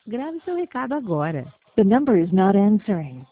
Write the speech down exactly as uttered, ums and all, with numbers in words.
Grave seu recado agora. The number is not answering.